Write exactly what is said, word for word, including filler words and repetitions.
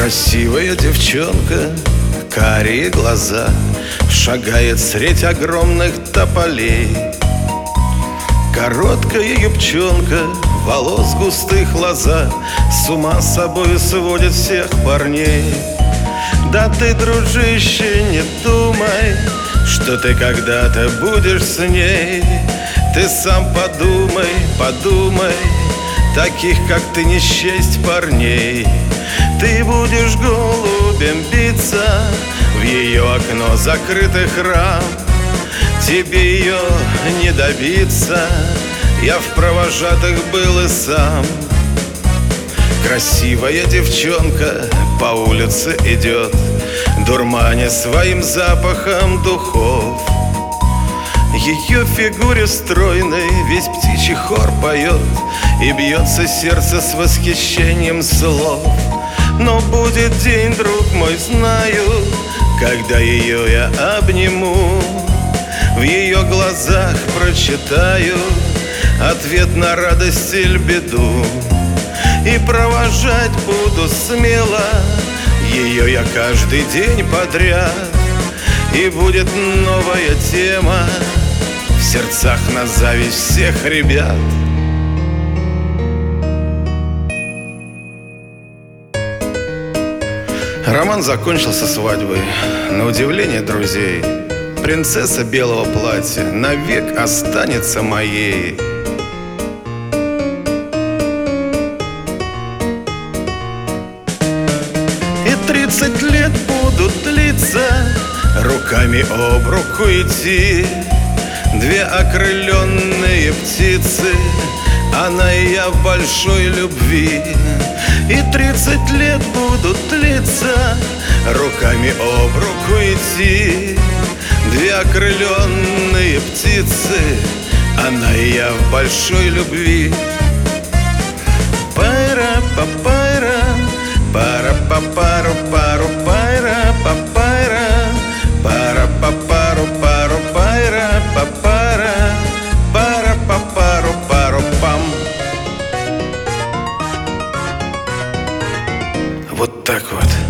Красивая девчонка, карие глаза, шагает средь огромных тополей. Короткая юбчонка, волос густых лоза, с ума с собой сводит всех парней. Да ты, дружище, не думай, что ты когда-то будешь с ней. Ты сам подумай, подумай, таких, как ты, не счесть парней. Ты будешь голубем биться в ее окно закрытых рам. Тебе ее не добиться, я в провожатых был и сам. Красивая девчонка по улице идет, дурманя своим запахом духов. Ее фигуре стройной весь птичий хор поет, и бьется сердце с восхищением слов. Но будет день, друг мой, знаю, когда ее я обниму. В ее глазах прочитаю ответ на радость или беду. И провожать буду смело ее я каждый день подряд. И будет новая тема в сердцах на зависть всех ребят. Роман закончился свадьбой. На удивление друзей, принцесса белого платья навек останется моей. И тридцать лет будут длиться, руками об руку идти. Две окрыленные птицы, она и я в большой любви. И тридцать лет будут длиться, руками об руку идти. Две окрыленные птицы, она и я в большой любви. Пайра-па-пайра, пара-па-пару, пару, пайра-па-пайра, пара-па-пару, пару, пайра-па-пара, пара-па-пару, пару, пам. Вот так вот.